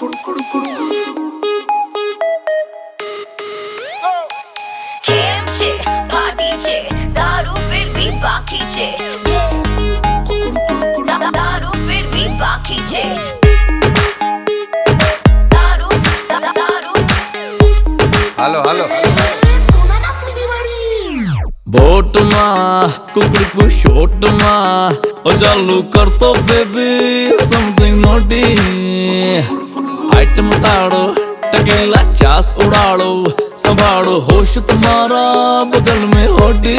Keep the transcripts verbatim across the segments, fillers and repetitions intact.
खेम छे पार्टी छे दारू फिर भी बाकी छे दारू फिर भी बाकी छे दारू दारू हेलो हेलो बोट माँ कुकड़ी को शॉट माँ और चालू कर तो बेबी समथिंग नोटी आइटम ताड़ो टकेला चास उड़ाड़ो संभालो होश तुम्हारा बगल में होटी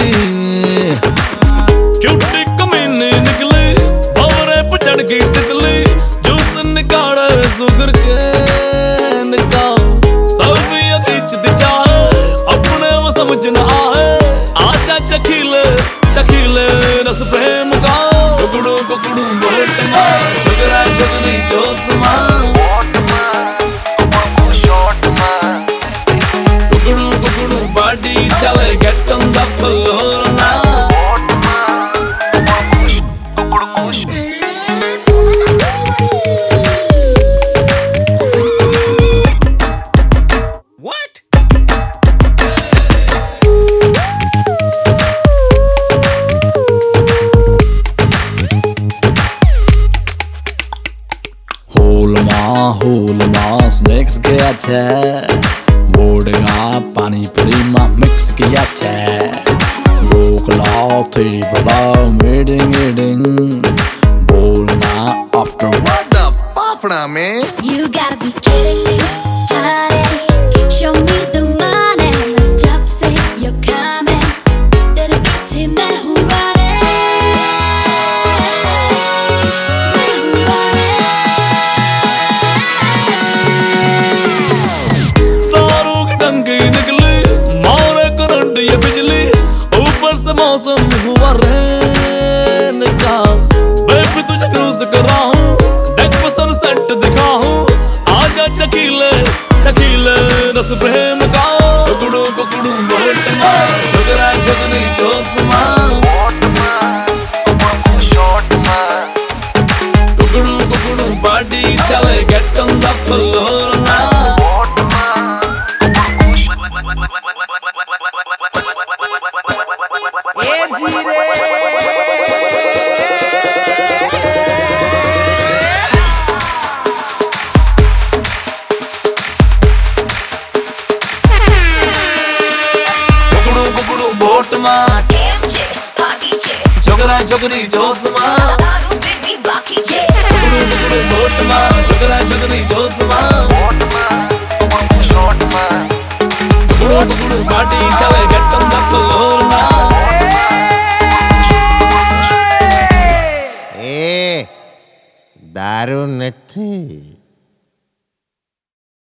चुट्टी कमीने निकले भवरे पर चढ़ गई तितली जूस निकाले सुगर के निकाल सेल्फी खींचती चाहे अपने वो समझ न आए आजा चखीले चखीले रस प्रेम का कुकड़ू कुकड़ू बोट माँ झगड़ा झगड़ी जोश माँ कुकड़ू कुकड़ू बाडी चले get on the floor now होल माँ स्नैक्स किया छे बोर्डिंगा पानी पूरी माँ मिक्स किया छे गोकलाव थी बड़ा मीटिंग मीटिंग बोलना after What the fuck now man? You gotta be kidding me honey show me the money जब से you're coming तेरे पीछे मैं हूँ गाने मौसम हुआ रैन का बेबी तुझे क्रूज कराऊं देख पे सनसेट दिखाऊं आजा चकीले चकीले रस प्रेम का कुकड़ू कुकड़ू बोट माँ झगड़ा झगड़ी जोश माँ कुकड़ू कुकड़ू बाडी चले get on the floor now boat माँ खेम छे पार्टी छे झगड़ा झगड़ी जोश माँ दारू फिर भी बाकी छे कुकड़ू कुकड़ू बोट माँ झगड़ा झगड़ी जोश माँ कुकड़ू कुकड़ू पार्टी चले get on the floor now ए दारू नहीं